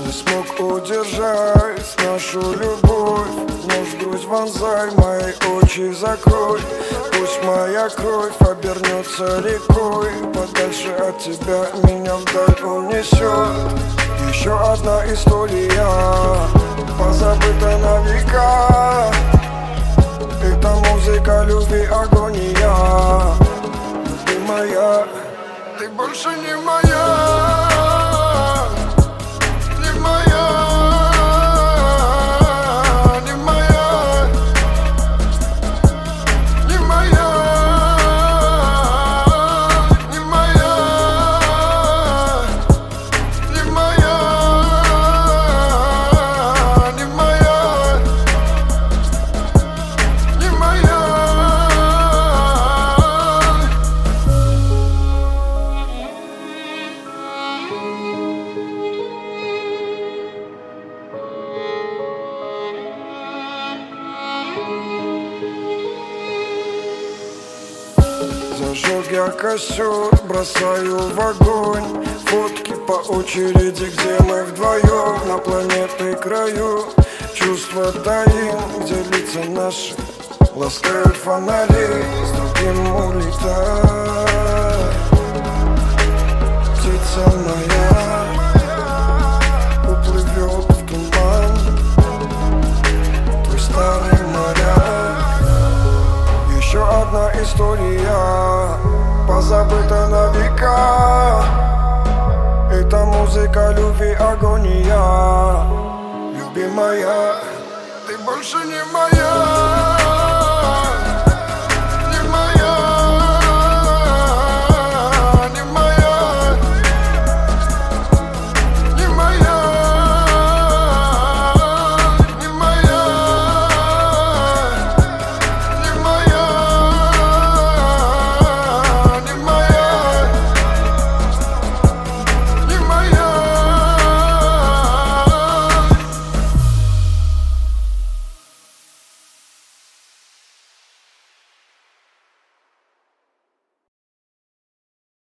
Не смог удержать нашу любовь. Нож в грудь вонзай, мои очи закрой. Пусть моя кровь обернется рекой. Подальше от тебя меня вдаль унесет. Еще одна история, позабыта на века. Это музыка любви, агония. Любимая, ты больше не моя. Зажег я костер, бросаю в огонь. Фотки по очереди, где мы вдвоем на планеты краю. Чувства таим, где лица наши ласкают фонари. С другим улетай, птица моя, уплывет в туман твой старый моряк. Еще одна история, позабыта на века. Это музыка любви, агония. Любимая, ты больше не моя.